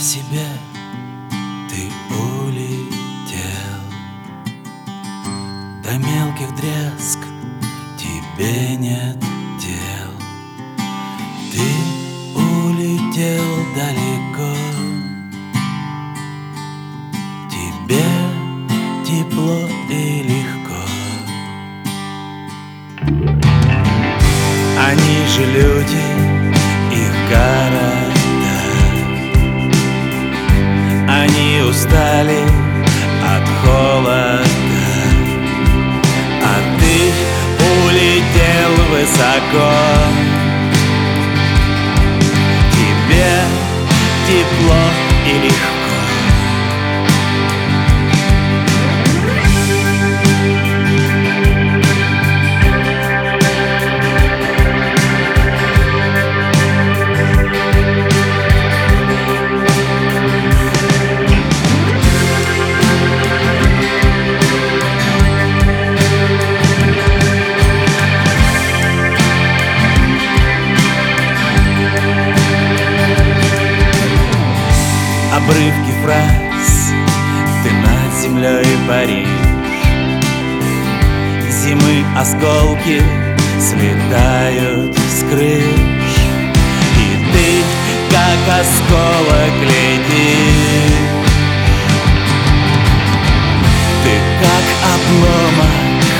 себе ты улетел, до мелких дрязг тебе нет дел. Ты улетел далеко, тебе тепло и легко. Они же люди, их города, они устали от холода, а ты улетел высоко. Тебе тепло и легко. Обрывки фраз ты над землей паришь, зимы осколки слетают с крыш, и ты, как осколок, летишь. Ты как обломок.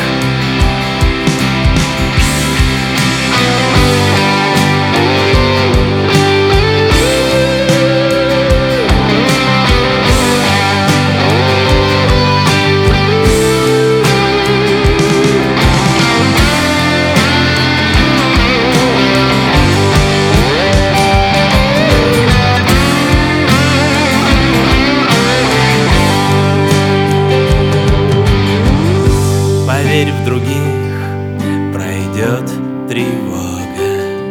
Поверь в других, пройдет тревога,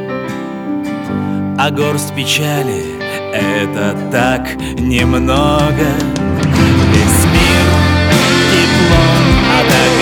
а горсть печали — это так немного. Весь мир теплом отогрет.